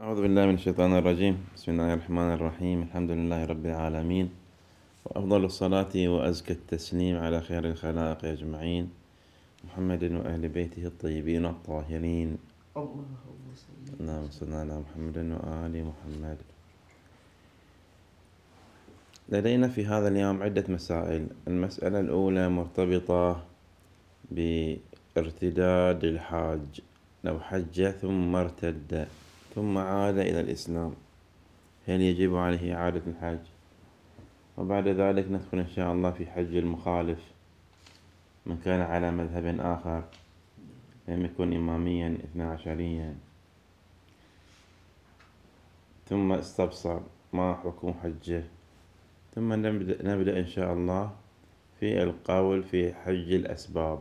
أعوذ بالله من الشيطان الرجيم. بسم الله الرحمن الرحيم. الحمد لله رب العالمين، وأفضل الصلاة وأزكى التسليم على خير الخلائق أجمعين، محمد وأهل بيته الطيبين الطاهرين. اللهم صل على محمد وآل محمد. لدينا في هذا اليوم عدة مسائل. المسألة الأولى مرتبطة بارتداد الحاج، لو حج ثم ارتد ثم عاد إلى الإسلام، هل يجب عليه إعادة الحج؟ وبعد ذلك ندخل إن شاء الله في حج المخالف، من كان على مذهب آخر لم يكن إماميا 12، ثم استبصر ما حكم حجه، ثم نبدأ إن شاء الله في القول في حج الأسباب،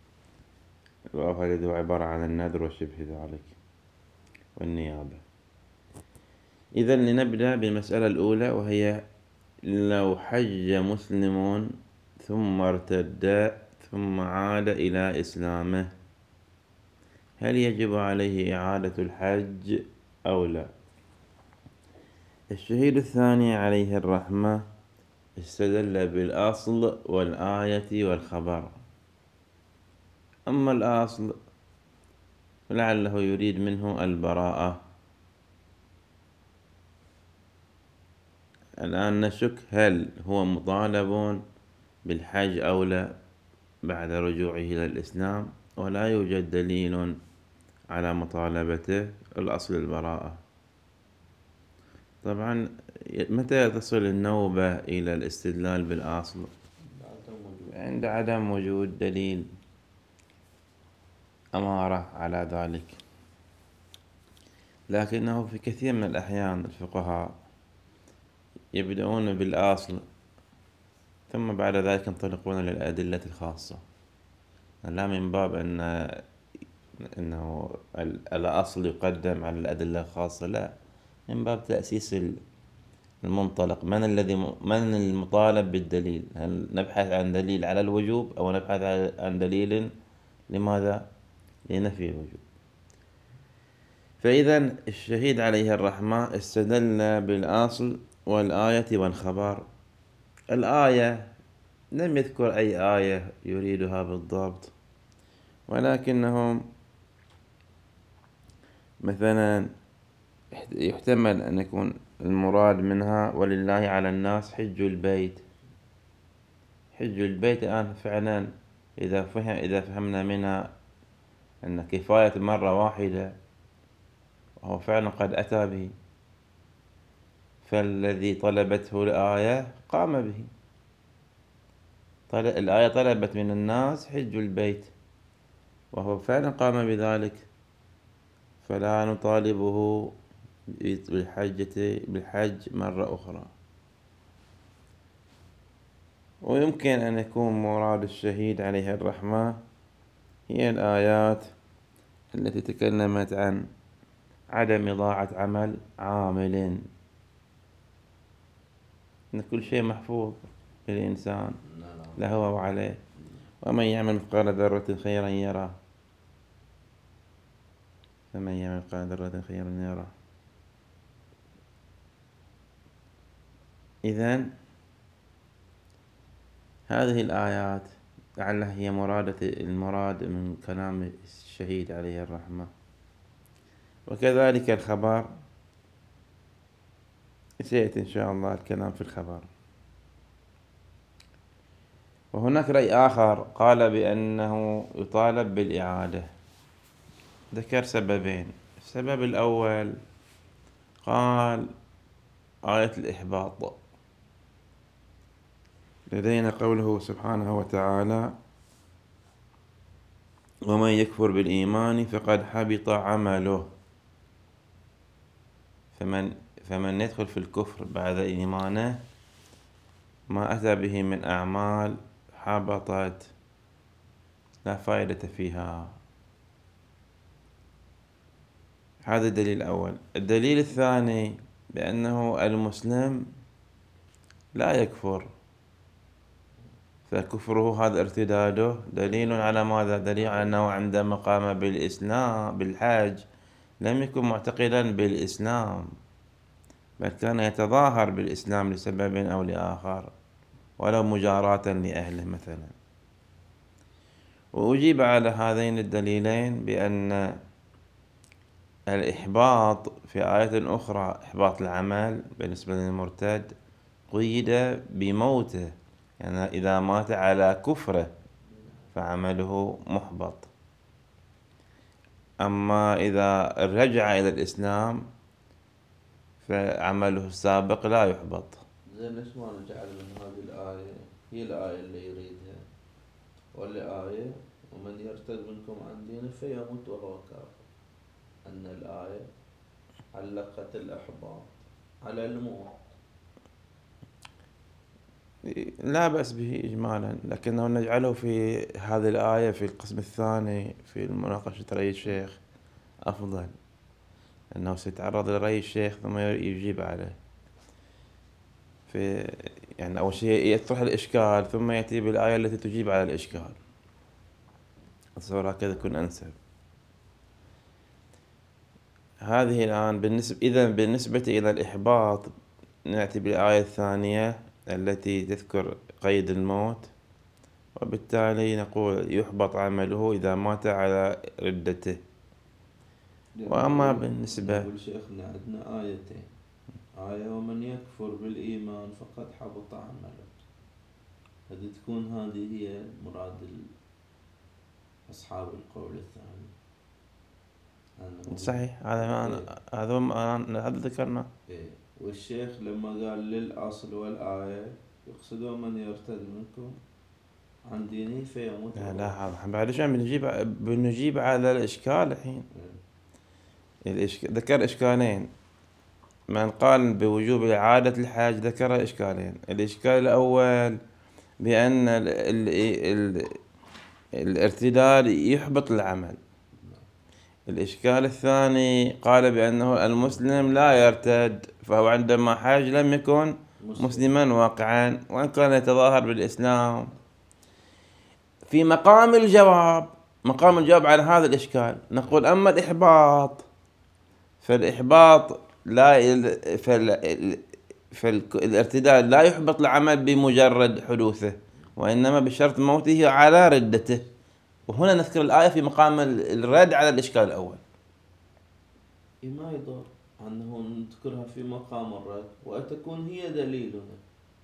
وهذا عبارة عن النذر وشبه ذلك والنيابة. إذا لنبدأ بالمسألة الأولى، وهي لو حج مسلم ثم ارتد ثم عاد إلى إسلامه، هل يجب عليه إعادة الحج أو لا؟ الشهيد الثاني عليه الرحمة استدل بالأصل والآية والخبر. أما الأصل فلعله يريد منه البراءة. الآن نشك هل هو مطالب بالحج أو لا بعد رجوعه إلى الإسلام، ولا يوجد دليل على مطالبته. الأصل البراءة. طبعا متى تصل النوبة إلى الاستدلال بالأصل؟ عند عدم وجود دليل أمارة على ذلك. لكنه في كثير من الأحيان الفقهاء يبدأون بالأصل ثم بعد ذلك ينطلقون للأدلة الخاصة، لا من باب أنه الأصل يقدم على الأدلة الخاصة، لا، من باب تأسيس المنطلق. من المطالب بالدليل؟ هل نبحث عن دليل على الوجوب أو نبحث عن دليل لماذا؟ لنفي الوجوب. فإذا الشهيد عليه الرحمة استدل بالأصل والآية والخبر. الآية لم يذكر أي آية يريدها بالضبط، ولكنهم مثلا يحتمل أن يكون المراد منها ولله على الناس حج البيت. حج البيت الآن فعلا إذا فهمنا منها أن كفاية مرة واحدة، وهو فعلا قد أتى به، فالذي طلبته الآية قام به. الآية طلبت من الناس حج البيت، وهو فعلا قام بذلك، فلا نطالبه بالحج مرة أخرى. ويمكن أن يكون مراد الشهيد عليه الرحمة هي الآيات التي تكلمت عن عدم إضاعة عمل عامل، إن كل شيء محفوظ للإنسان له وعليه، ومن يعمل مثقال ذرة خيرا يره، فمن يعمل مثقال ذرة خيرا يره. إذن هذه الآيات لعلها هي المراد من كلام الشهيد عليه الرحمة. وكذلك الخبر، سيأتي إن شاء الله الكلام في الخبر. وهناك رأي آخر قال بأنه يطالب بالإعادة، ذكر سببين. السبب الأول قال آية الإحباط. لدينا قوله سبحانه وتعالى: ومن يكفر بالإيمان فقد حبط عمله. فمن يدخل في الكفر بعد إيمانه، ما أتى به من أعمال حبطت، لا فائدة فيها. هذا الدليل الأول. الدليل الثاني بأنه المسلم لا يكفر، فكفره هذا ارتداده دليل على ماذا؟ دليل على أنه عندما قام بالإسلام بالحج لم يكن معتقدا بالإسلام، بل كان يتظاهر بالإسلام لسبب أو لآخر، ولو مجاراة لأهله مثلا. وأجيب على هذين الدليلين بأن الإحباط في آية أخرى، إحباط العمل بالنسبة للمرتد، قيد بموته، يعني إذا مات على كفره فعمله محبط. أما إذا رجع إلى الإسلام فعمله السابق لا يحبط. زين ليش ما نجعل من هذه الآية هي الآية اللي يريدها، والآية ومن يرتد منكم عن دينه فيموت وهو كافر، أن الآية علقت الإحباط على الموت. لا بأس به إجمالا، لكنه نجعله في هذه الآية في القسم الثاني في مناقشة رأي الشيخ أفضل، أنه سيتعرض لرأي الشيخ ثم يجيب عليه. في يعني أول شيء يطرح الإشكال ثم يأتي بالآية التي تجيب على الإشكال، أتصور هكذا يكون أنسب. هذه الآن بالنسبة إلى الإحباط نأتي بالآية الثانية التي تذكر قيد الموت، وبالتالي نقول يحبط عمله إذا مات على ردته. وأما بالنسبة نقول شيخنا عندنا آيتين، آية ومن يكفر بالإيمان فقد حبط عمله، هذه تكون هذه هي مراد أصحاب القول الثاني. صحيح، هذا ما ذكرنا. إيه. والشيخ لما قال للأصل والآية يقصد من يرتد منكم عن دينه فيموت. لا بعد شوي بنجيب على الإشكال الحين. ذكر إشكالين. من قال بوجوب إعادة الحج ذكر إشكالين. الإشكال الأول بأن الارتداد يحبط العمل. الإشكال الثاني قال بأنه المسلم لا يرتد، فهو عندما حج لم يكن مسلما واقعا وإن كان يتظاهر بالإسلام. في مقام الجواب على هذا الإشكال نقول أما الإحباط فالإحباط فالارتداد لا يحبط العمل بمجرد حدوثه، وإنما بشرط موته على ردته. وهنا نذكر الآية في مقام الرد على الإشكال الأول. ما يضر أنه نذكرها في مقام الرد وتكون هي دليلنا،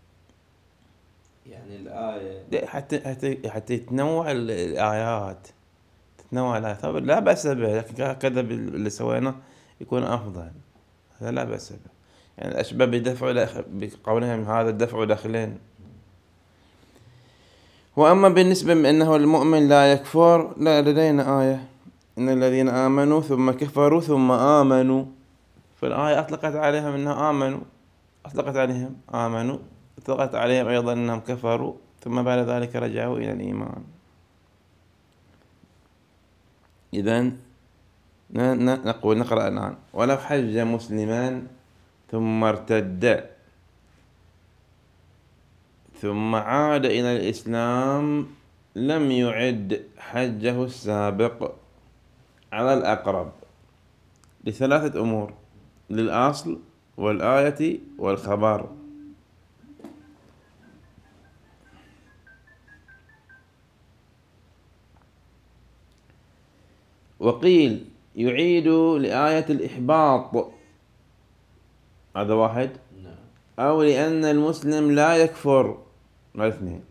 يعني الآية حتى يتنوع الآيات، لا بأس به، لكن هكذا اللي سويناه يكون أفضل، هذا لا بأس به. يعني أشبه بقولهم هذا الدفع دخلين. وأما بالنسبة أنه المؤمن لا يكفر، لا لدينا آية إن الذين آمنوا ثم كفروا ثم آمنوا، فالآية أطلقت عليهم أنهم آمنوا، أطلقت عليهم أيضا أنهم كفروا ثم بعد ذلك رجعوا إلى الإيمان. إذن نقرأ الآن: ولو حج مسلما ثم ارتد ثم عاد إلى الإسلام لم يعد حجه السابق على الأقرب لثلاثة أمور: للأصل والآية والخبر. وقيل يعيد لآية الإحباط، هذا واحد، أو لأن المسلم لا يكفر، الاثنين.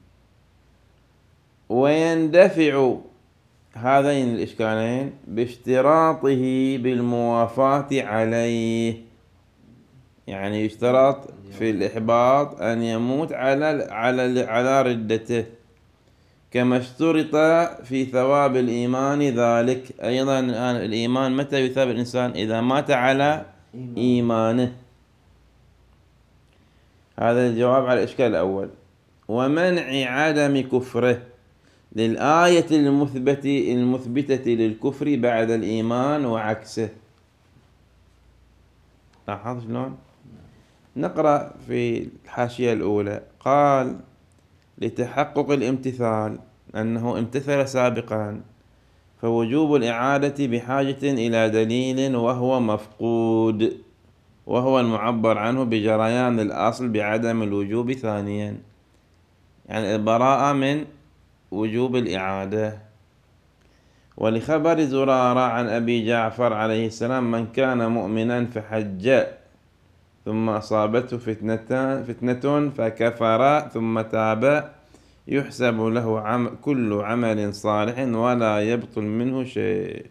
ويندفع هذين الإشكالين باشتراطه بالموافاة عليه، يعني يشترط في الإحباط أن يموت على ردته، كما اشترط في ثواب الإيمان ذلك أيضا. الآن الإيمان متى يثاب الإنسان؟ إذا مات على إيمانه. هذا الجواب على الإشكال الأول. ومنع عدم كفره للآية المثبتة للكفر بعد الإيمان وعكسه. لاحظ شلون؟ نقرأ في الحاشية الأولى: قال لتحقق الامتثال، أنه امتثل سابقا فوجوب الإعادة بحاجة إلى دليل وهو مفقود، وهو المعبر عنه بجريان الأصل بعدم الوجوب ثانيا، يعني البراءة من وجوب الإعادة. ولخبر زرارة عن أبي جعفر عليه السلام: من كان مؤمنا فحج ثم أصابته فتنة فكفر ثم تاب يحسب له كل عمل صالح ولا يبطل منه شيء.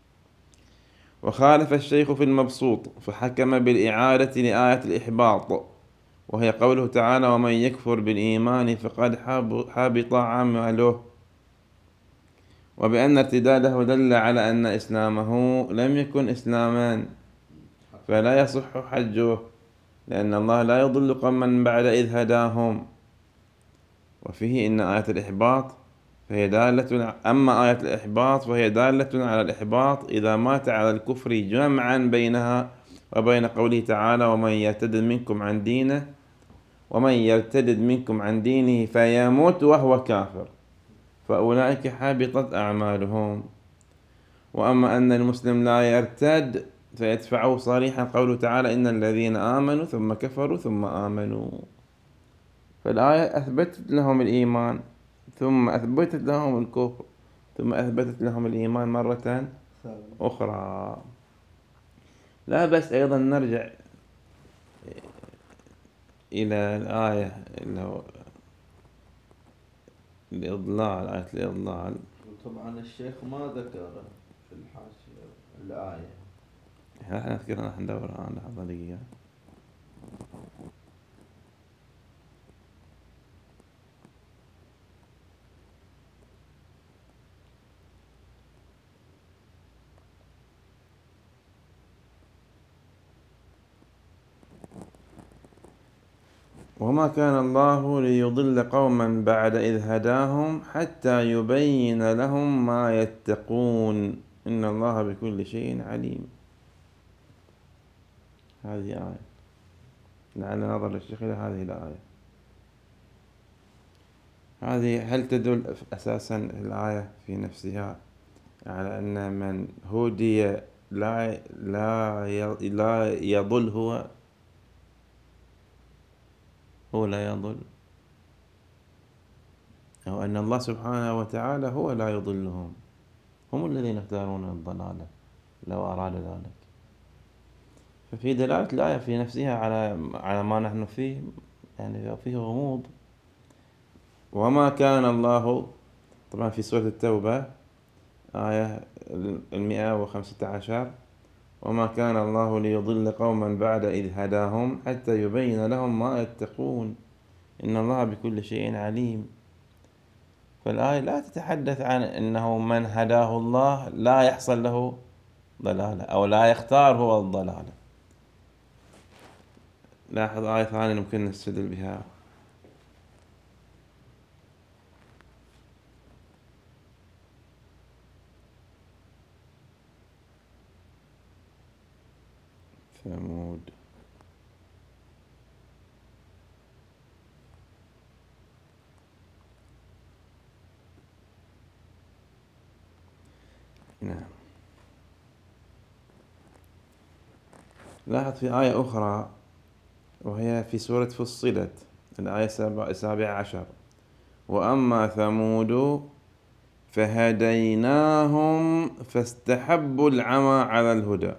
وخالف الشيخ في المبسوط فحكم بالإعادة لآية الإحباط، وهي قوله تعالى: ومن يكفر بالإيمان فقد حبط عمله، وبأن ارتداده دل على أن إسلامه لم يكن إسلاما فلا يصح حجه، لأن الله لا يضل قوما بعد إذ هداهم. وفيه إن آية الإحباط فهي دالة أما آية الإحباط فهي دالة على الإحباط إذا مات على الكفر جمعا بينها وبين قوله تعالى: ومن يرتد منكم عن دينه فيموت وهو كافر فأولئك حبطت أعمالهم. وأما أن المسلم لا يرتد فيدفعه صريحا قوله تعالى: إن الذين آمنوا ثم كفروا ثم آمنوا. فالآية أثبتت لهم الإيمان ثم أثبتت لهم الكفر ثم أثبتت لهم الإيمان مرة أخرى. لا بس أيضا نرجع إلى الآية الإضلال، آية الإضلال. طبعا الشيخ ما ذكر في الحاشية الآية، احنا نذكرها، راح ندورها لحظة دقيقة. وما كان الله ليضل قوما بعد إذ هداهم حتى يبين لهم ما يتقون إن الله بكل شيء عليم. هذه آية لعل نظر الشيخ إلى هذه الآية. هذه هل تدل أساسا الآية في نفسها على أن من هدي لا يضل هو لا يضل، أو أن الله سبحانه وتعالى هو لا يضلهم، هم الذين يختارون الضلالة لو أراد ذلك. ففي دلالة الآية في نفسها على ما نحن فيه، يعني فيه غموض. وما كان الله، طبعا في سورة التوبة آية 115: وما كان الله ليضل قوما بعد إذ هداهم حتى يبين لهم ما يتقون إن الله بكل شيء عليم. فالآية لا تتحدث عن أنه من هداه الله لا يحصل له ضلالة أو لا يختار هو الضلالة. لاحظ آية ثانية ممكن نستدل بها: ثمود. نعم. لاحظ في آية أخرى وهي في سورة فصلت الآية 17: وأما ثمود فهديناهم فاستحبوا العمى على الهدى.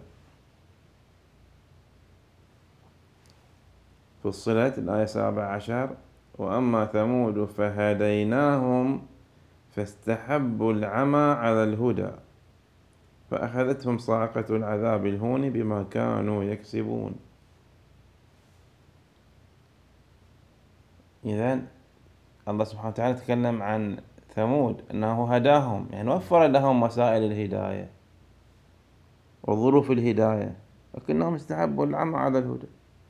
فصلت الآية 17: وأما ثمود فهديناهم فاستحبوا العمى على الهدى فأخذتهم صاعقة العذاب الهون بما كانوا يكسبون. إذن الله سبحانه وتعالى تكلم عن ثمود أنه هداهم، يعني وفر لهم وسائل الهداية وظروف الهداية، لكنهم استحبوا العمى على الهدى.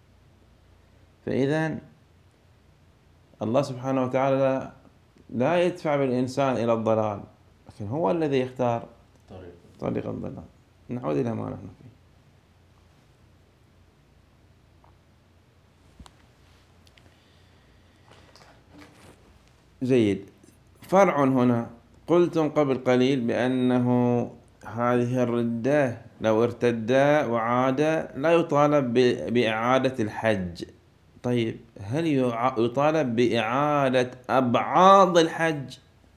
فإذن الله سبحانه وتعالى لا يدفع بالإنسان إلى الضلال، لكن هو الذي يختار طريق الضلال. نعود إلى ما نحن فيه. جيد. فرع هنا: قلتم قبل قليل بأنه هذه الردة لو ارتد وعاد لا يطالب بإعادة الحج. طيب هل يطالب بإعادة أبعاض الحج،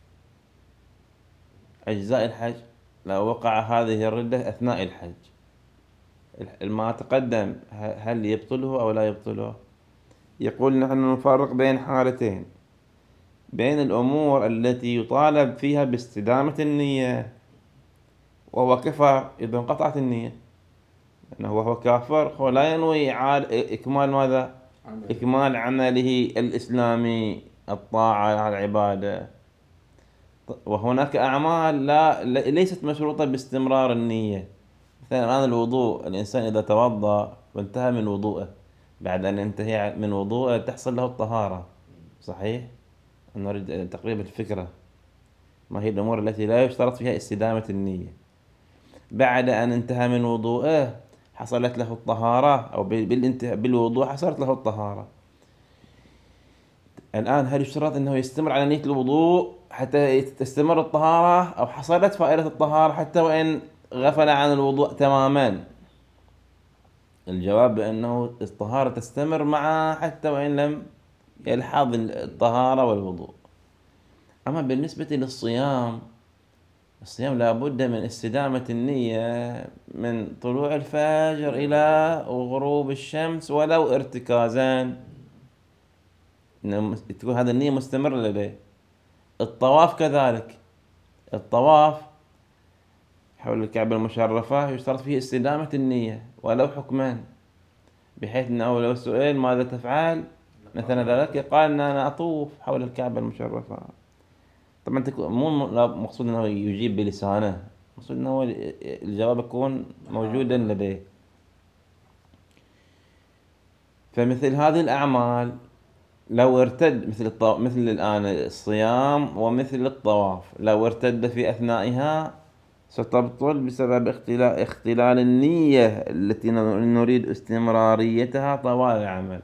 أجزاء الحج، لو وقع هذه الردة أثناء الحج؟ ما تقدم هل يبطله أو لا يبطله؟ يقول نحن نفرق بين حالتين، بين الأمور التي يطالب فيها باستدامة النية وهو كفر إذا انقطعت النية، لأنه وهو كافر هو لا ينوي إكمال ماذا؟ إكمال عمله الإسلامي، الطاعة العبادة. وهناك أعمال ليست مشروطة باستمرار النية. مثلا الآن الوضوء، الإنسان إذا توضأ وانتهى من وضوءه، بعد أن ينتهي من وضوءه تحصل له الطهارة، صحيح؟ نريد تقريب الفكرة، ما هي الأمور التي لا يشترط فيها استدامة النية. بعد أن انتهى من وضوءه حصلت له الطهارة، أو بالوضوء حصلت له الطهارة. الآن هل يشترط أنه يستمر على نية الوضوء حتى تستمر الطهارة، أو حصلت فائدة الطهارة حتى وإن غفل عن الوضوء تماما؟ الجواب بأنه الطهارة تستمر معه حتى وإن لم يلحظ الطهارة والوضوء. أما بالنسبة للصيام، الصيام لابد من استدامة النية من طلوع الفجر إلى غروب الشمس ولو ارتكازان، تكون هذه النية مستمرة لديه. الطواف كذلك، الطواف حول الكعبة المشرفة يشترط فيه استدامة النية ولو حكمان، بحيث أنه لو سئل ماذا تفعل مثلا ذلك قال أن أنا أطوف حول الكعبة المشرفة. طبعا مو مقصود أنه يجيب بلسانه، مقصود أنه الجواب يكون موجودا لديه. فمثل هذه الأعمال لو ارتد مثل الآن الصيام ومثل الطواف، لو ارتد في أثنائها ستبطل بسبب اختلال النية التي نريد استمراريتها طوال العمل.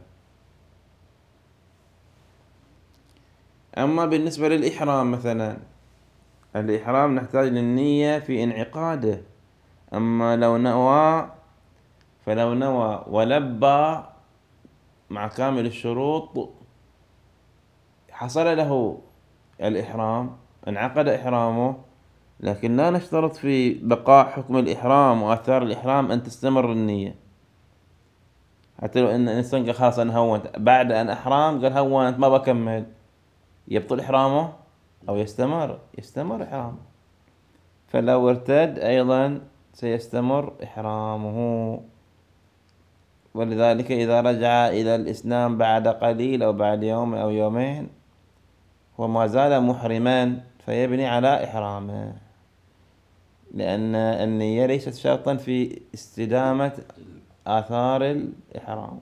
أما بالنسبة للإحرام مثلا، الإحرام نحتاج للنية في انعقاده. أما لو نوى فلو نوى ولبى مع كامل الشروط حصل له الإحرام، انعقد إحرامه، لكن لا نشترط في بقاء حكم الإحرام وآثار الإحرام أن تستمر النية. حتى لو أن الإنسان قال خلاص أنا هونت بعد أن أحرام، قال هونت ما بكمل، يبطل إحرامه أو يستمر إحرامه. فلو ارتد أيضا سيستمر إحرامه. ولذلك إذا رجع إلى الإسلام بعد قليل أو بعد يوم أو يومين وما زال محرما فيبني على إحرامه، لأن النية ليست شرطا في استدامة آثار الإحرام.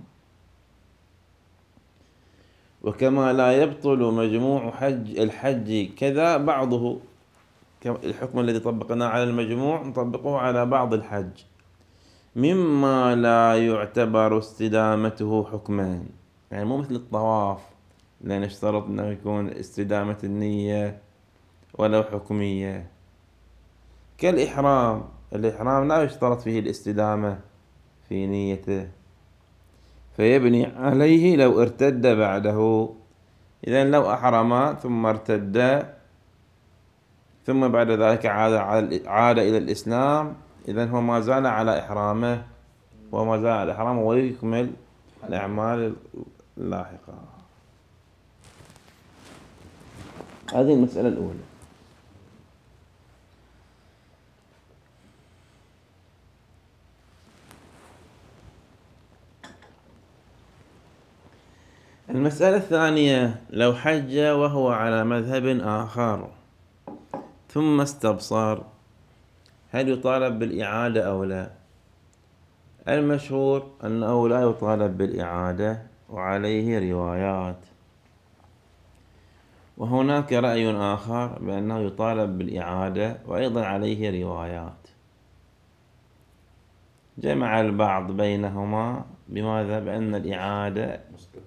وكما لا يبطل مجموع الحج كذا بعضه، الحكم الذي طبقناه على المجموع نطبقه على بعض الحج. مما لا يعتبر استدامته حكمان، يعني مو مثل الطواف لا نشترط أنه يكون استدامة النية ولو حكمية. كالإحرام، الإحرام لا يشترط فيه الاستدامة في نيته فيبني عليه لو ارتد بعده. إذن لو أحرم ثم ارتد ثم بعد ذلك عاد إلى الإسلام، إذن هو ما زال على إحرامه وما زال على إحرامه ويكمل الأعمال اللاحقة. هذه المسألة الأولى. المسألة الثانية، لو حج وهو على مذهب آخر ثم استبصر هل يطالب بالإعادة أو لا؟ المشهور أنه لا يطالب بالإعادة وعليه روايات، وهناك رأي آخر بأنه يطالب بالإعادة وأيضا عليه روايات. جمع البعض بينهما بماذا؟ بأن الإعادة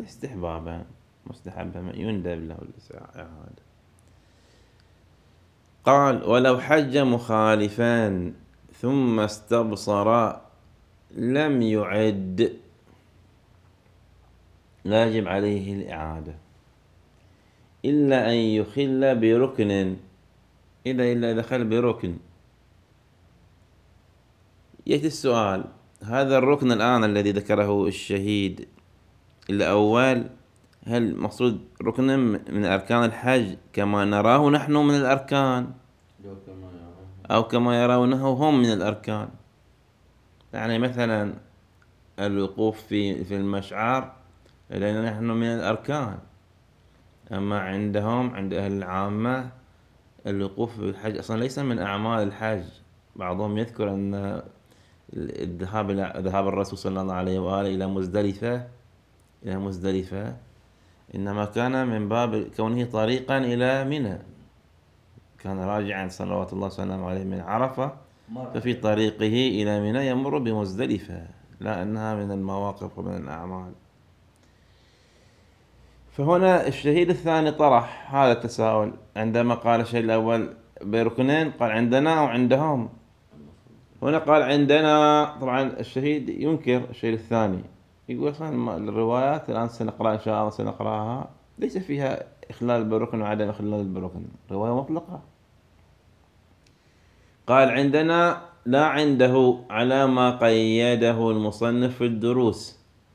استحبابا مستحبا يندب له الإعادة. قال ولو حج مخالفان ثم استبصرا لم يعد، لا يجب عليه الإعادة إلا أن يخل بركن، إلا دخل بركن. يأتي السؤال، هذا الركن الآن الذي ذكره الشهيد الأول، هل مقصود ركن من أركان الحج كما نراه نحن من الأركان، أو كما يرونه هم من الأركان؟ يعني مثلا الوقوف في المشعر لأننا نحن من الأركان، أما عندهم عند أهل العامة الوقوف في الحج أصلا ليس من أعمال الحج. بعضهم يذكر أن ذهاب الرسول صلى الله عليه وآله إلى مزدلفة إنما كان من باب كونه طريقا إلى منى، كان راجعا صلوات الله وسلامه عليه من عرفة، ففي طريقه إلى منى يمر بمزدلفة، لا أنها من المواقف ومن الأعمال. فهنا الشهيد الثاني طرح هذا التساؤل عندما قال الشهيد الأول بركنين، قال عندنا أو عندهم؟ هنا قال عندنا. طبعا الشهيد ينكر الشهيد الثاني، يقول أصلا الروايات الآن سنقرأ إن شاء الله سنقرأها ليس فيها إخلال بركن وعدم إخلال بركن، رواية مطلقة. قال عندنا لا عنده على ما قيده المصنف في الدروس.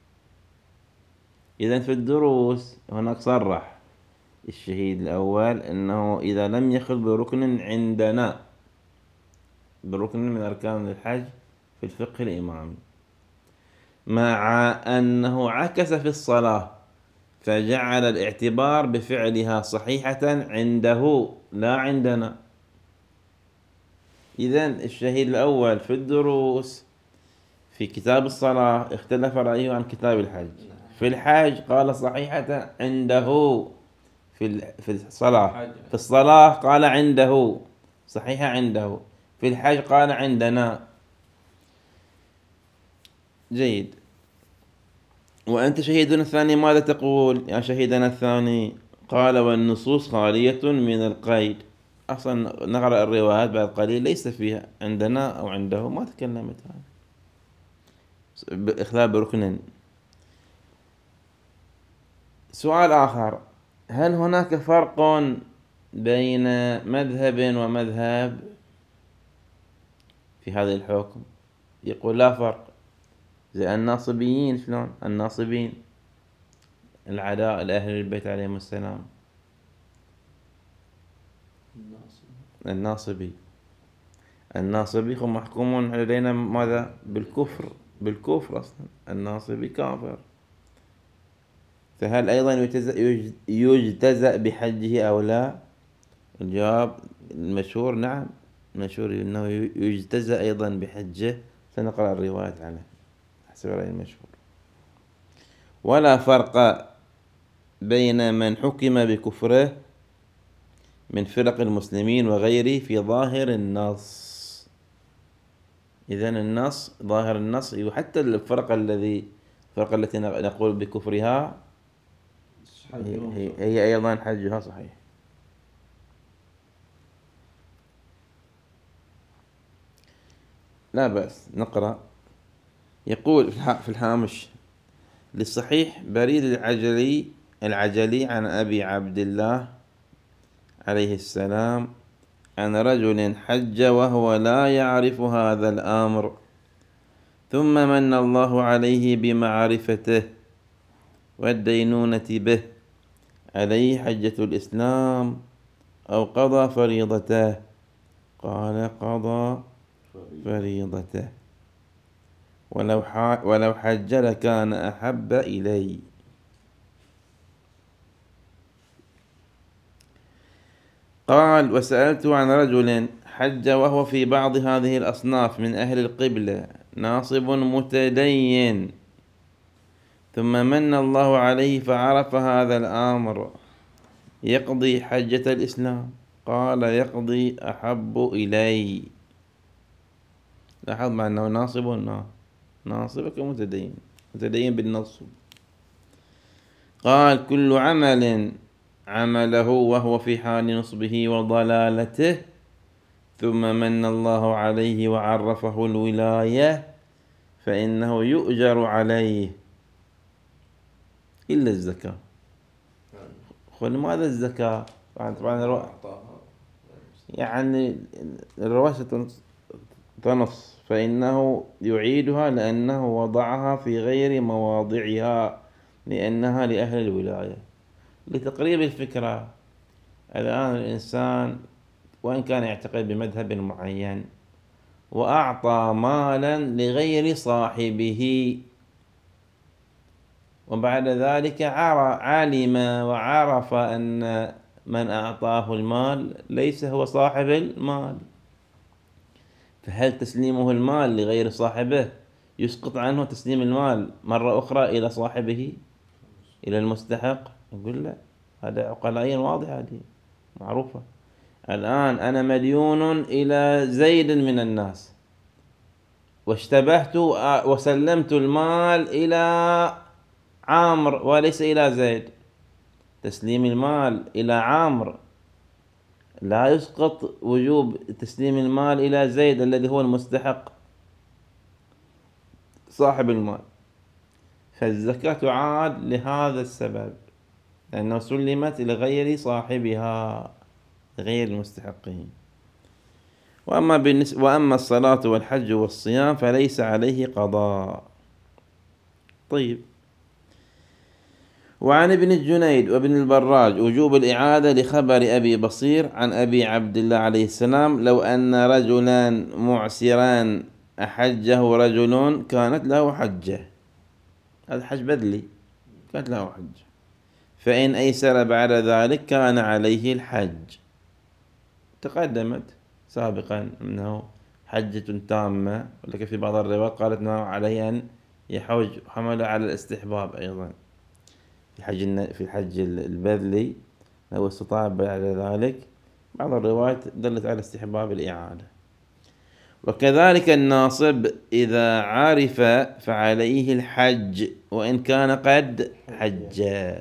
إذن في الدروس هناك صرح الشهيد الأول أنه إذا لم يخل بركن عندنا، بركن من أركان الحج في الفقه الإمامي، مع أنه عكس في الصلاة فجعل الاعتبار بفعلها صحيحة عنده لا عندنا. إذن الشهيد الأول في الدروس في كتاب الصلاة اختلف رأيه عن كتاب الحج. في الحج قال صحيحة عنده، في الصلاة، في الصلاة قال عنده صحيحة عنده، في الحج قال عندنا. جيد. وأنت شهيدنا الثاني ماذا تقول يا شهيدنا الثاني؟ قال والنصوص خالية من القيد. أصلا نقرأ الروايات بعد قليل ليس فيها عندنا أو عنده، ما تكلمت عنه بإخلال بركن. سؤال آخر، هل هناك فرق بين مذهب ومذهب في هذا الحكم؟ يقول لا فرق. زي الناصبيين، شلون الناصبين العداء لأهل البيت عليهم السلام، الناصبي هم محكومون لدينا ماذا؟ بالكفر أصلا، الناصبي كافر. فهل أيضا يجتزأ بحجه أو لا؟ الجواب المشهور نعم، المشهور أنه يجتزأ أيضا بحجه، سنقرأ الروايات عنه حسب رأي المشهور. ولا فرق بين من حكم بكفره من فرق المسلمين وغيره في ظاهر النص. إذن النص، ظاهر النص، حتى الفرق التي نقول بكفرها هي أيضا حجها صحيح. لا بأس نقرأ. يقول في الهامش للصحيح بريد العجلي عن أبي عبد الله عليه السلام عن رجل حج وهو لا يعرف هذا الأمر، ثم من الله عليه بمعرفته والدينونة به، عليه حجة الإسلام أو قضى فريضته؟ قال قضى فريضته، ولو حج لكان أحب إلي. قال وسألت عن رجل حج وهو في بعض هذه الأصناف من أهل القبلة ناصب متدين، ثم من الله عليه فعرف هذا الأمر، يقضي حجة الإسلام؟ قال يقضي أحب إلي. لاحظ مع أنه ناصب كمتدين، متدين بالنصب. قال كل عمل عمله وهو في حال نصبه وضلالته ثم من الله عليه وعرفه الولاية فإنه يؤجر عليه إلا الزكاة. لماذا الزكاة؟ طبعا يعني الرواية تنص فإنه يعيدها لأنه وضعها في غير مواضعها لأنها لأهل الولاية. لتقريب الفكرة، الآن الإنسان وإن كان يعتقد بمذهب معين وأعطى مالا لغير صاحبه، وبعد ذلك علم وعرف أن من أعطاه المال ليس هو صاحب المال، فهل تسليمه المال لغير صاحبه يسقط عنه تسليم المال مرة أخرى إلى صاحبه، إلى المستحق؟ يقول لا، هذا عقلائيا واضحة، هذه معروفة. الآن أنا مديون إلى زيد من الناس واشتبهت وسلمت المال إلى عامر وليس إلى زيد، تسليم المال إلى عامر لا يسقط وجوب تسليم المال إلى زيد الذي هو المستحق صاحب المال. فالزكاة تعاد لهذا السبب، لأنه سلمت إلى غير صاحبها، غير المستحقين. وأما الصلاة والحج والصيام فليس عليه قضاء. طيب. وعن ابن الجنيد وابن البراج وجوب الإعادة لخبر أبي بصير عن أبي عبد الله عليه السلام: لو أن رجلا معسرا أحجه رجل كانت له حجة، هذا حج بدلي، كانت له حجة، فإن أيسر بعد ذلك كان عليه الحج. تقدمت سابقا أنه حجة تامة، ولكن في بعض الروايات قالت أنه عليه أن يحج، حمل على الاستحباب أيضا في الحج البذلي لو استطاع بعد ذلك. بعض الروايات دلت على استحباب الإعادة. وكذلك الناصب إذا عرف فعليه الحج وإن كان قد حج.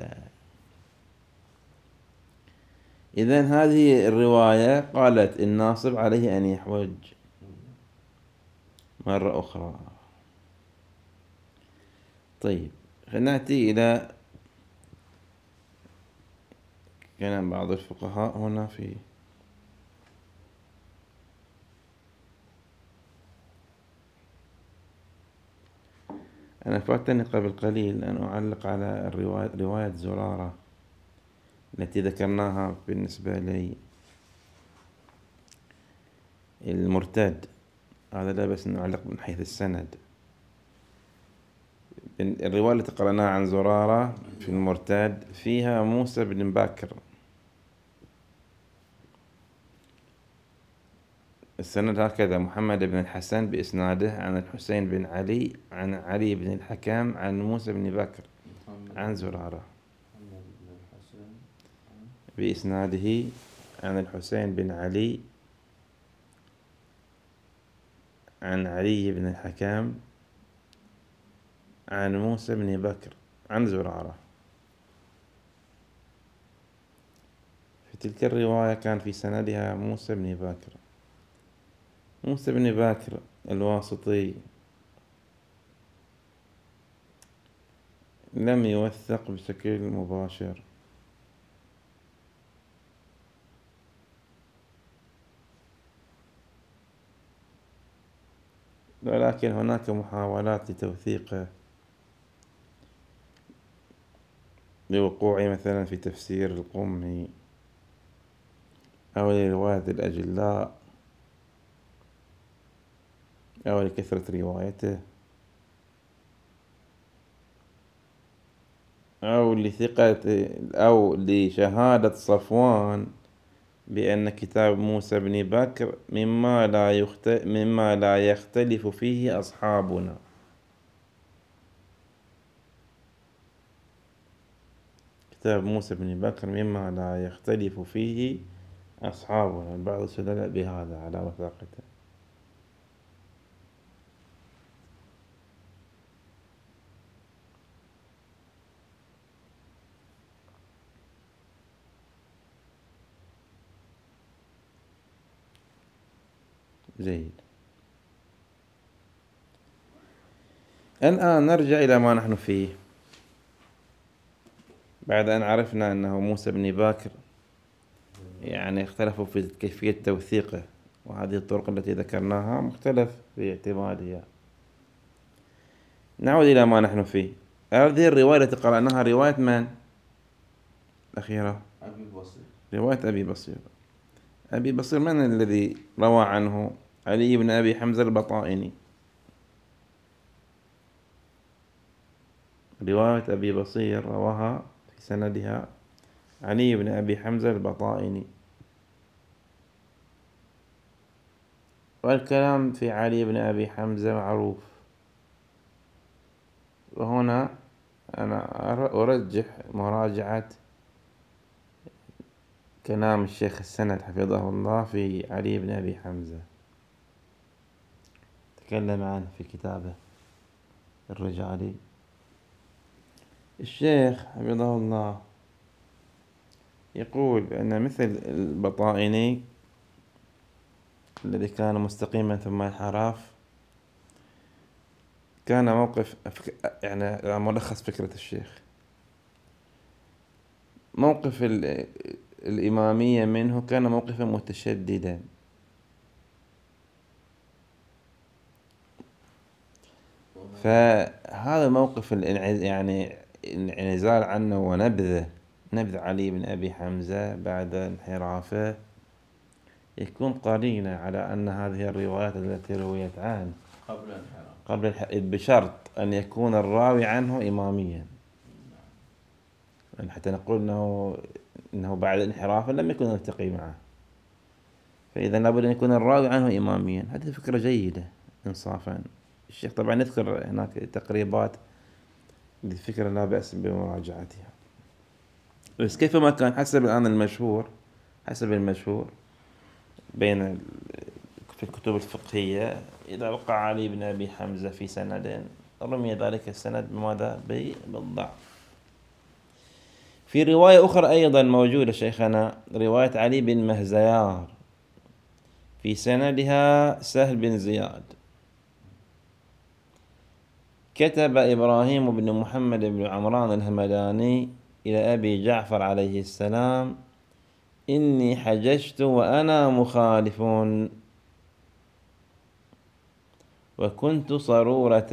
إذن هذه الرواية قالت الناصب عليه أن يحوج مرة أخرى. طيب، نأتي إلى كلام بعض الفقهاء هنا في أنا فاتني قبل قليل أن أعلق على رواية زرارة التي ذكرناها بالنسبة لي المرتد. هذا لا بس نعلق من حيث السند. الرواية التي قرأناها عن زرارة في المرتد فيها موسى بن باكر، السند هكذا: محمد بن الحسن بإسناده عن الحسين بن علي عن علي بن الحكم عن موسى بن باكر عن زرارة بإسناده عن الحسين بن علي عن علي بن الحكم عن موسى بن بكر عن زرارة. في تلك الرواية كان في سندها موسى بن بكر. موسى بن بكر الواسطي لم يوثق بشكل مباشر، ولكن هناك محاولات لتوثيقه لوقوع مثلا في تفسير القمي أو لرواية الأجلاء أو لكثرة روايته أو لثقة أو لشهادة صفوان بأن كتاب موسى بن بكر مما لا يختلف فيه أصحابنا. كتاب موسى بن بكر مما لا يختلف فيه أصحابنا. البعض استدل بهذا على وثاقته. جيد. الآن نرجع إلى ما نحن فيه بعد أن عرفنا أنه موسى بن باكر يعني اختلفوا في كيفية توثيقه، وهذه الطرق التي ذكرناها مختلف في اعتمادها. نعود إلى ما نحن فيه. هذه الرواية التي قرأناها رواية من؟ الأخيرة أبي بصير. رواية أبي بصير. أبي بصير من الذي روى عنه؟ علي بن أبي حمزة البطائني. رواية أبي بصير رواها في سندها علي بن أبي حمزة البطائني، والكلام في علي بن أبي حمزة معروف. وهنا أنا أرجح مراجعة كلام الشيخ السند حفظه الله في علي بن أبي حمزة، تكلم عنه في كتابه الرجالي. الشيخ حفظه الله يقول بأن مثل البطائني الذي كان مستقيما ثم انحراف، كان موقف يعني ملخص فكرة الشيخ، موقف الإمامية منه كان موقفا متشددا، فهذا الموقف يعني الانعزال عنه نبذ علي بن أبي حمزة بعد انحرافه يكون قرينة على أن هذه الروايات التي رويت عنه قبل بشرط أن يكون الراوي عنه إماميا، حتى نقول إنه بعد انحرافه لم يكن يلتقي معه، فإذا لابد أن يكون الراوي عنه إماميا. هذه فكرة جيدة إنصافا. الشيخ طبعا يذكر هناك تقريبات للفكرة لا بأس بمراجعتها، بس كيفما كان حسب الآن المشهور بين في الكتب الفقهية، إذا وقع علي بن أبي حمزة في سند رمي ذلك السند بماذا؟ بالضعف. في رواية أخرى أيضا موجودة شيخنا، رواية علي بن مهزيار في سندها سهل بن زياد. كتب إبراهيم بن محمد بن عمران الهمداني إلى أبي جعفر عليه السلام: إني حججت وأنا مخالف، وكنت صرورة،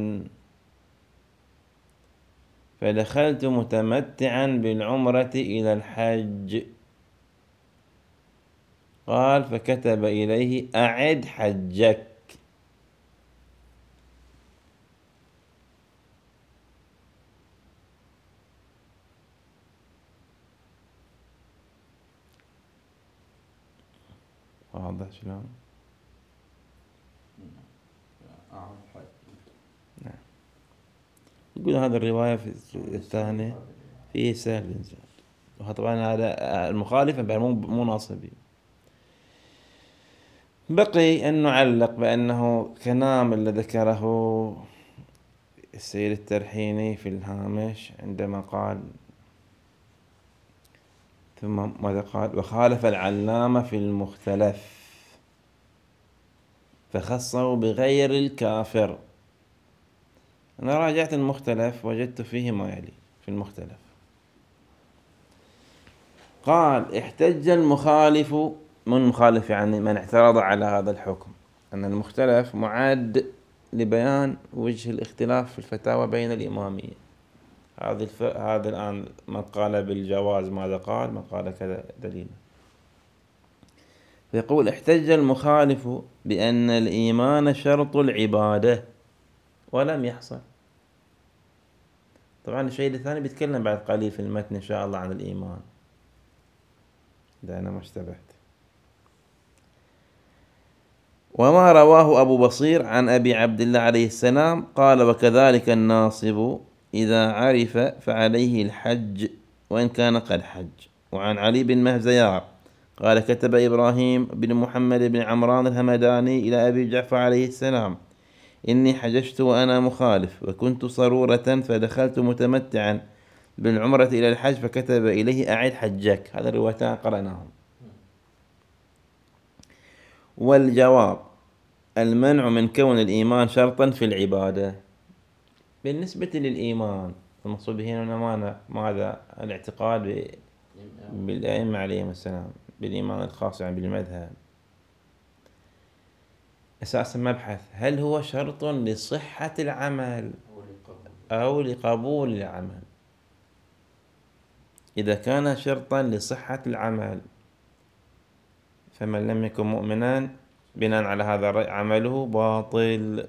فدخلت متمتعا بالعمرة إلى الحج. قال: فكتب إليه: أعد حجك. واضح شلون؟ نعم. يقول هذا الرواية في الثانية فيه سهل بن زياد، وطبعا هذا المخالف مو ناصبي. بقي أن نعلق بأنه كلام اللي ذكره السيد الترحيني في الهامش عندما قال ثم ماذا قال: وخالف العلامة في المختلف فخصه بغير الكافر. أنا راجعت المختلف وجدت فيه ما يلي في المختلف. قال: احتج المخالف، من مخالف يعني من اعترض على هذا الحكم، أن المختلف معد لبيان وجه الاختلاف في الفتاوى بين الإمامية. هذا الآن من قال بالجواز ماذا قال، من قال كذا دليل. يقول: احتج المخالف بأن الإيمان شرط العبادة ولم يحصل. طبعا الشيء الثاني بيتكلم بعد قليل في المتن إن شاء الله عن الإيمان، إذا أنا ما اشتبهت. وما رواه أبو بصير عن أبي عبد الله عليه السلام قال: وكذلك الناصب إذا عرف فعليه الحج وإن كان قد حج. وعن علي بن مهزيار قال: كتب إبراهيم بن محمد بن عمران الهمداني إلى أبي جعفر عليه السلام: إني حججت وأنا مخالف، وكنت صرورة، فدخلت متمتعا بالعمرة إلى الحج، فكتب إليه: أعد حجك. هذا الروايتان قرأناهم. والجواب المنع من كون الإيمان شرطا في العبادة. بالنسبة للإيمان المقصود به هنا ماذا؟ الاعتقاد بالأئمة عليهم السلام، بالإيمان الخاص يعني بالمذهب. أساسا مبحث هل هو شرط لصحة العمل أو لقبول العمل. إذا كان شرطا لصحة العمل فمن لم يكن مؤمنا بناء على هذا عمله باطل.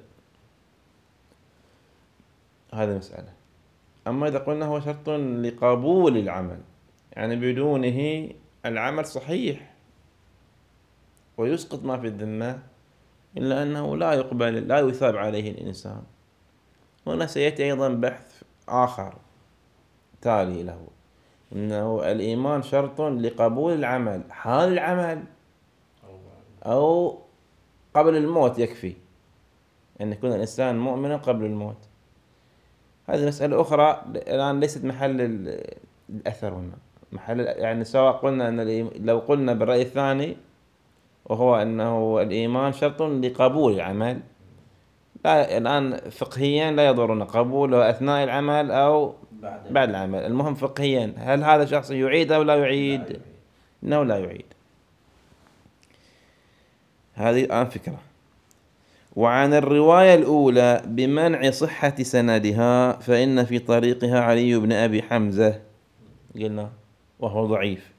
هذه مسألة. أما إذا قلنا هو شرط لقبول العمل يعني بدونه العمل صحيح ويسقط ما في الذمة، إلا أنه لا يقبل، لا يثاب عليه الإنسان. هنا سيأتي أيضا بحث آخر تالي له، أنه الإيمان شرط لقبول العمل حال العمل أو قبل الموت، يكفي أن يكون الإنسان مؤمنا قبل الموت. هذه مسألة أخرى الآن ليست محل الأثر هنا، محل يعني سواء قلنا أن لو قلنا بالرأي الثاني وهو أنه الإيمان شرط لقبول العمل، لا الآن فقهيا لا يضرنا قبوله أثناء العمل أو بعد العمل. المهم فقهيا هل هذا شخص يعيد أو لا يعيد؟ إنه لا يعيد. هذه الآن فكرة. وعن الرواية الأولى بمنع صحة سندها فإن في طريقها علي بن أبي حمزة قلنا وهو ضعيف.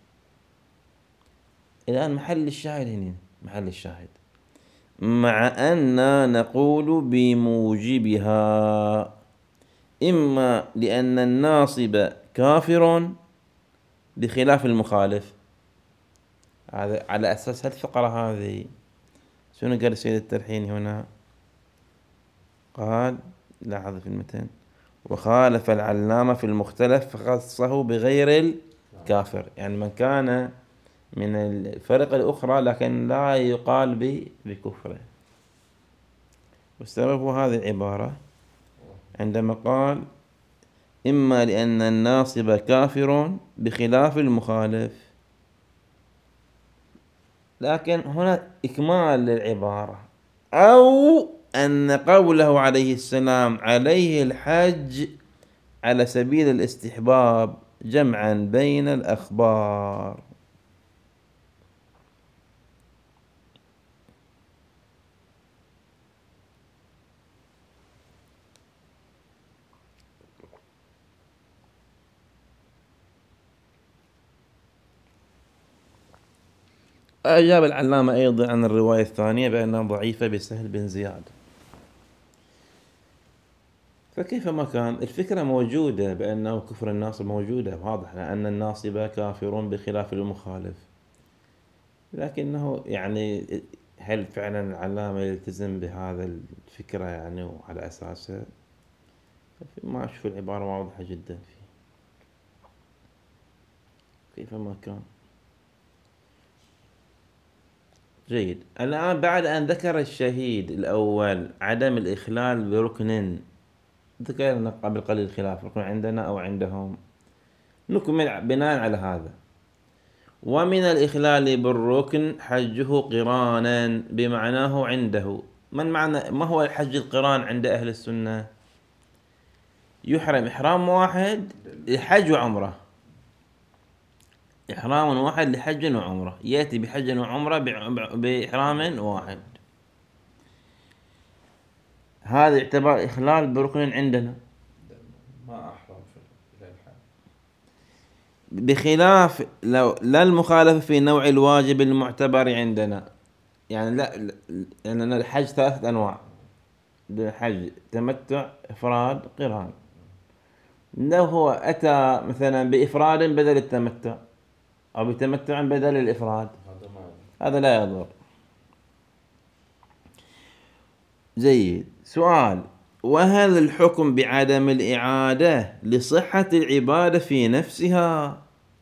الآن محل الشاهد هنا، محل الشاهد مع أن نقول بموجبها إما لأن الناصب كافر بخلاف المخالف. هذا على أساس الفقرة هذه شنو قال السيد الترحيني هنا؟ قال لاحظ في المتن وخالف العلامة في المختلف فخصه بغير الكافر، يعني من كان من الفرق الأخرى لكن لا يقال بكفره. والسبب هو هذه العبارة عندما قال إما لأن الناصب كافر بخلاف المخالف، لكن هنا إكمال للعبارة، أو أن قوله عليه السلام عليه الحج على سبيل الاستحباب جمعا بين الأخبار. أجاب العلامة أيضا عن الرواية الثانية بأنها ضعيفة بسهل بن زياد. فكيف ما كان الفكرة موجودة بأنه كفر الناصب موجودة واضح، لأن الناصب كافر بخلاف المخالف، لكنه يعني هل فعلا العلامة يلتزم بهذا الفكرة يعني وعلى أساسه؟ ما أشوف العبارة واضحة جدا فيه. كيف ما كان. جيد. الآن بعد أن ذكر الشهيد الأول عدم الإخلال بركن، ذكرنا قبل قليل الخلاف ركن عندنا أو عندهم، نكمل بناء على هذا. ومن الإخلال بالركن حجه قرانا بمعناه عنده. ما هو الحج القران عند أهل السنة؟ يحرم إحرام واحد لحج وعمرة، إحرام واحد لحج وعمرة، يأتي بحج وعمرة بإحرام واحد. هذا يعتبر إخلال بركن عندنا، ما أحرم في الحج، بخلاف لو لا المخالفة في نوع الواجب المعتبر عندنا. يعني لأن الحج 3 أنواع: الحج تمتع إفراد قران. لو هو أتى مثلا بإفراد بدل التمتع أو بتمتع بدل الإفراد هذا لا يضر. جيد. سؤال: وهل الحكم بعدم الإعادة لصحة العبادة في نفسها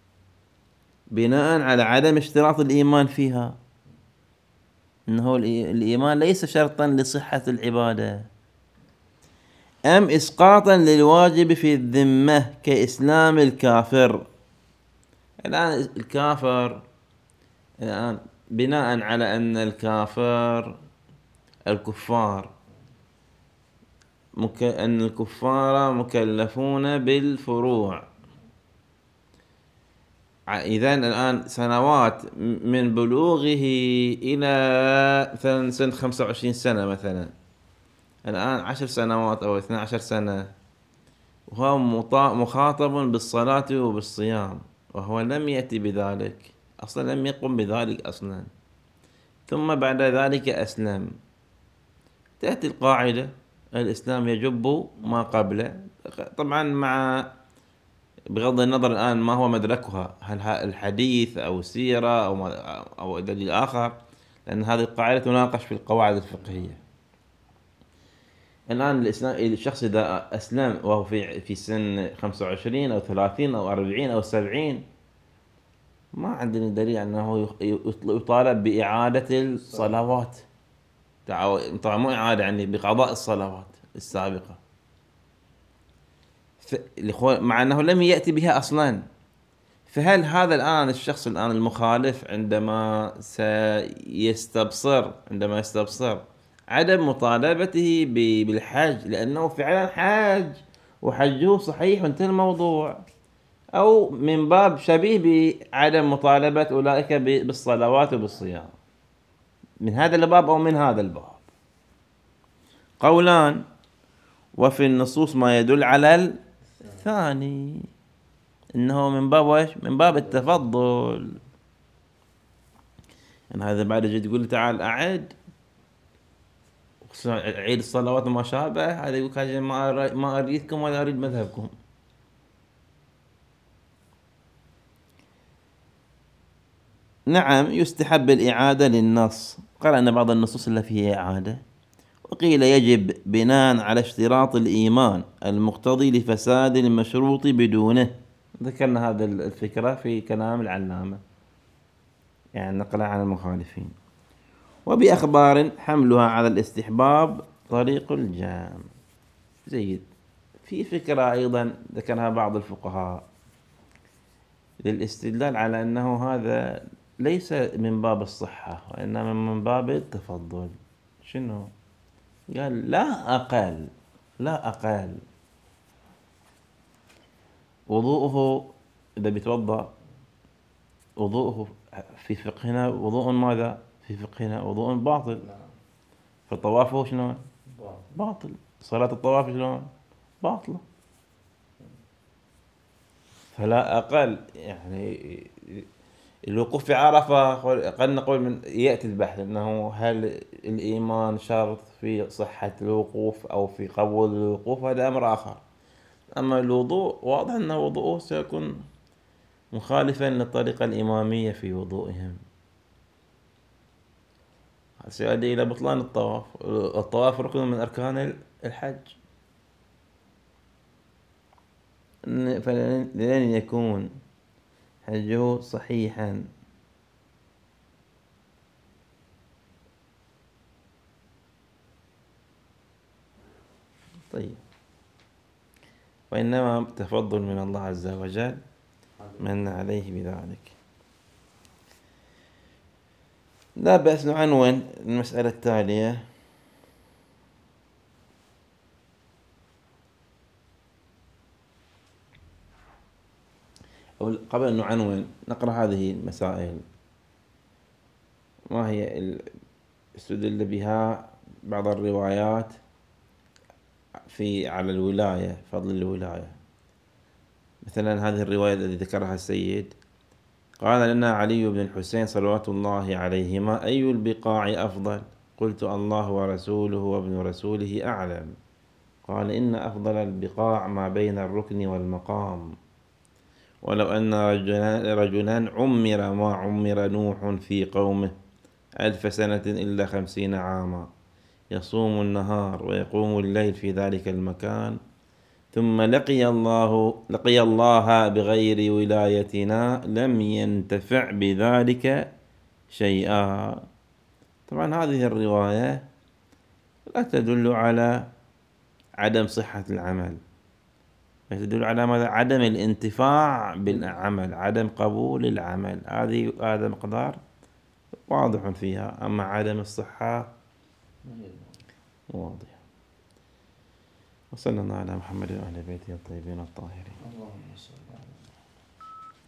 بناء على عدم اشتراط الإيمان فيها؟ إنه الإيمان ليس شرطا لصحة العبادة، أم إسقاطا للواجب في الذمة كإسلام الكافر؟ الآن الكافر الآن بناء على أن الكافر الكفار أن الكفار مكلفون بالفروع. إذا الآن سنوات من بلوغه إلى مثلا سنة 25 سنة مثلا، الآن 10 سنوات أو 12 سنة، وهو مخاطب بالصلاة وبالصيام، وهو لم يأتي بذلك أصلا، لم يقم بذلك أصلا، ثم بعد ذلك أسلم. تأتي القاعدة الإسلام يجب ما قبله، طبعا مع بغض النظر الآن ما هو مدركها، هل الحديث أو السيرة أو دليل آخر، لأن هذه القاعدة تناقش في القواعد الفقهية. الآن الشخص إذا أسلم وهو في سن 25 أو 30 أو 40 أو 70، ما عندنا دليل أنه يطالب بإعادة الصلوات، طبعا مو إعادة، يعني بقضاء الصلوات السابقة، مع أنه لم يأتي بها أصلا. فهل هذا الآن الشخص الآن المخالف عندما يستبصر عدم مطالبته بالحج لأنه فعلا حاج وحجه صحيح وانتهى الموضوع، أو من باب شبيه بعدم مطالبة أولئك بالصلوات وبالصيام، من هذا الباب أو من هذا الباب؟ قولان، وفي النصوص ما يدل على الثاني، إنه من باب وإيش؟ من باب التفضل. يعني هذا بعد يجي تقول تعال أعد عيد الصلوات وما شابه، هذا يقول ما أريدكم ولا أريد مذهبكم. نعم يستحب الإعادة للنص، قرأنا بعض النصوص اللي فيها إعادة، وقيل يجب بناء على اشتراط الإيمان المقتضي لفساد المشروط بدونه. ذكرنا هذا الفكرة في كلام العلامة، يعني نقل عن المخالفين. وبأخبار حملها على الاستحباب طريق الجام. جيد. في فكرة أيضا ذكرها بعض الفقهاء للاستدلال على أنه هذا ليس من باب الصحة وإنما من باب التفضل. شنو؟ قال لا أقل وضوءه إذا بيتوضأ، وضوءه في فقهنا وضوء ماذا؟ في فقهنا وضوء باطل. فطوافه شنو؟ باطل. صلاة الطواف شلون؟ باطلة. فلا أقل، يعني الوقوف في عرفة قد نقول من يأتي البحث أنه هل الإيمان شرط في صحة الوقوف أو في قبول الوقوف، هذا أمر آخر. أما الوضوء واضح أن وضوءه سيكون مخالفا للطريقة الإمامية في وضوئهم، سيؤدي إلى بطلان الطواف. الطواف ركن من أركان الحج، فلن يكون حجه صحيحا. طيب، وإنما تفضل من الله عز وجل من عليه بذلك. لا بأس نعنون المسألة التالية. قبل أن نعنون نقرأ هذه المسائل. ما هي استدل بها بعض الروايات على الولاية، فضل الولاية. مثلا هذه الرواية التي ذكرها السيد: قال لنا علي بن الحسين صلوات الله عليهما: أي البقاع أفضل؟ قلت: الله ورسوله وابن رسوله أعلم. قال: إن أفضل البقاع ما بين الركن والمقام. ولو أن رجلان عمر ما عمر نوح في قومه 1000 سنة إلا 50 عاما، يصوم النهار ويقوم الليل في ذلك المكان، ثم لقي الله بغير ولايتنا، لم ينتفع بذلك شيئا. طبعا هذه الرواية لا تدل على عدم صحة العمل، تدل على ماذا؟ عدم الانتفاع بالعمل، عدم قبول العمل. هذا مقدار واضح فيها. أما عدم الصحة ما هي المهم. واضح. وصلى الله على محمد وأهل بيته الطيبين الطاهرين. اللهم صل